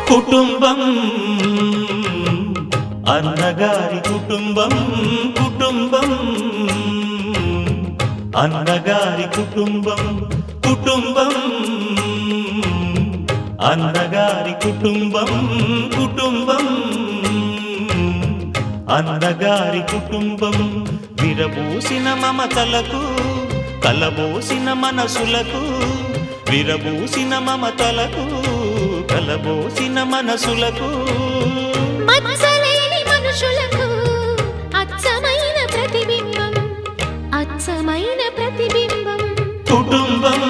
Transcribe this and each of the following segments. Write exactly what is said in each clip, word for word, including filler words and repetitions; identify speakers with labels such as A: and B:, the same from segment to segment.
A: కుటుంబం అన్నగారి కుటుంబం కుటుంబం అన్నగారి కుటుంబం కుటుంబం అన్నగారి కుటుంబం కుటుంబం అన్నగారి కుటుంబం విరబూసిన మమతలకు కలబోసిన మనసులకు విరబూసిన మమతలకు కలబోసిన మనసులకు
B: మచ్చలేని మనుషులకు అచ్చమైన ప్రతిబింబం అచ్చమైన ప్రతిబింబం
A: కుటుంబం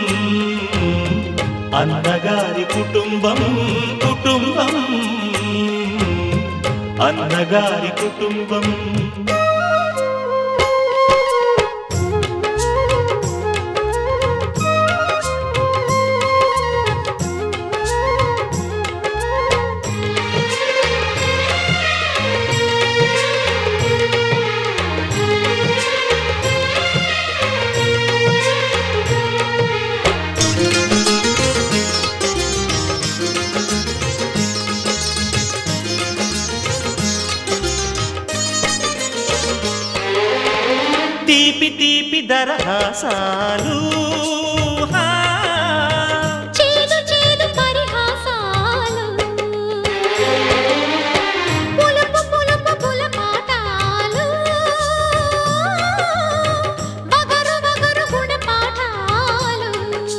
A: అన్నగారి కుటుంబం కుటుంబం అన్నగారి కుటుంబం తీపి తీపి దరహాసాలు
B: చేదు చేదు పరిహాసాలు పులుపు పులుపు పులపాటాలు బగరు బగరు గుణపాఠాలు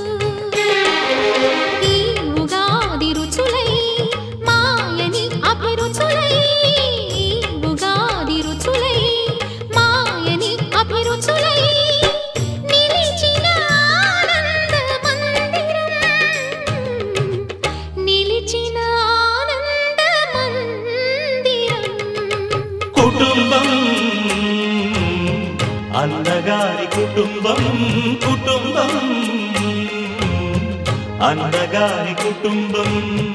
B: ఈ ఉగాది రుచులై మాయని అభిరుచులై ఉగాది రుచులై మాయని అభిరుచులై నిలిచిన ఆనంద మందిరం నిలిచిన ఆనంద మందిరం
A: కుటుంబం అన్నగారి కుటుంబం కుటుంబం అన్నగారి కుటుంబం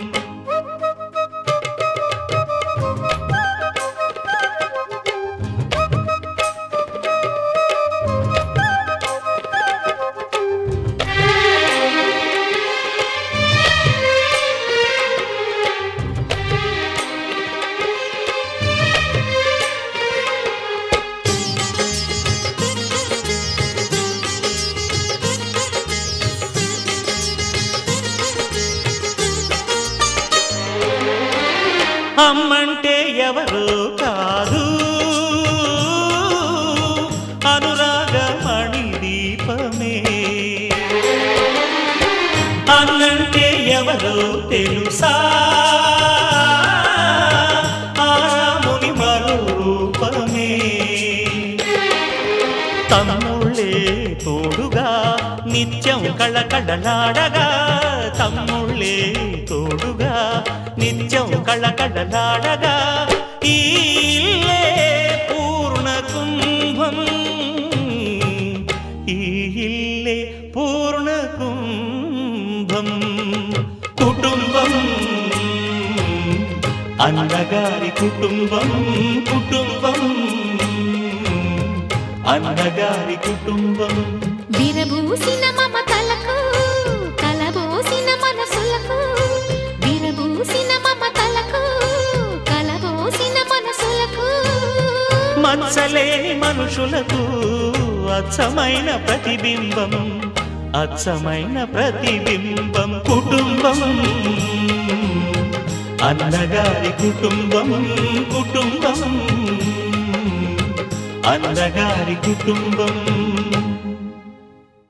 A: అమ్మంటే ఎవరో కాదు అనురాగమణి దీపమే అన్నంటే ఎవరో తెలుసా ఆరాముని మరో రూపమే తమ్ముళ్ళే తోడుగా నిత్యం కళకళలాడగా తమ్ముళ్ళే తోడుగా నిత్యం కళకళలాడగా ఈ ఇల్లే పూర్ణ కుంభం ఈ ఇల్లే పూర్ణ కుంభం కుటుంబం అన్నగారి కుటుంబం కుటుంబం అన్నగారి కుటుంబం
B: విరబూసిన మమతలకు కలబోసిన మనసులకు విరబూసిన మమతలకు కలబోసిన మనసులకు
A: మచ్చలేని మనుషులకు అచ్చమైన ప్రతిబింబం అచ్చమైన ప్రతిబింబం కుటుంబం అన్నగారి కుటుంబం కుటుంబం అన్నగారి కుటుంబం